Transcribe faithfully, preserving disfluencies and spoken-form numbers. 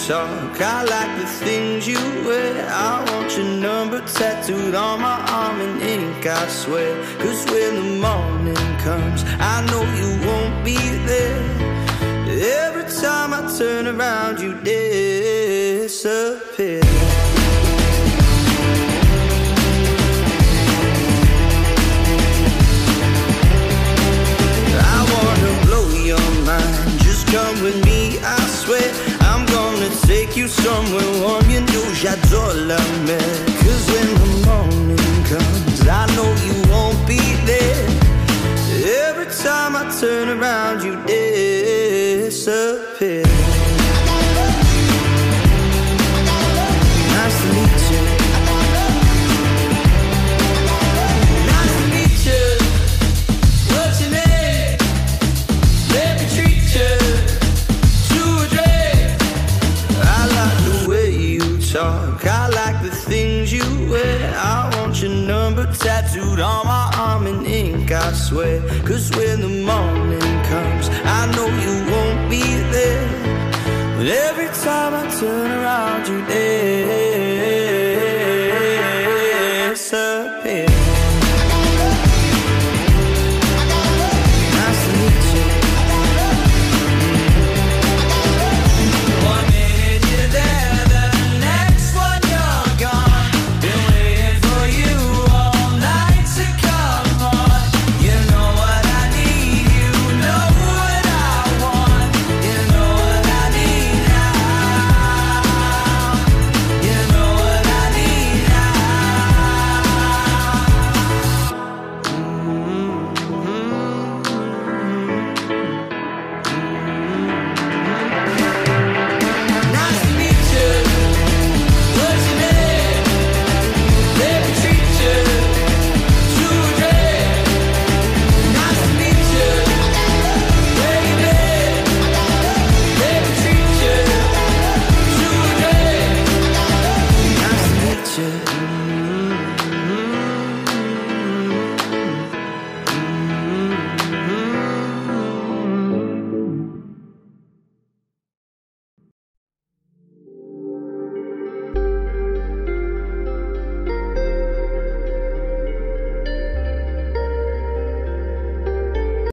talk. I like the things you wear. I want your number tattooed on my arm in ink, I swear. Cause when the morning comes, I know you won't be there. Every time I turn around, you disappear. I wanna blow your mind. Just come with me, I swear. I'm gonna take you somewhere warm. You know j'adore la mer. Cause when the morning comes, I know you won't be there. Every time I turn around, you disappear. Nice to meet you. Nice to meet you. What's your name? Let me treat you to a drink. I like the way you talk. I like the things you wear. I want your number tattooed on my arm in ink, I swear. Cause when the morning comes, I know you won't be there. But every time I turn around, you there.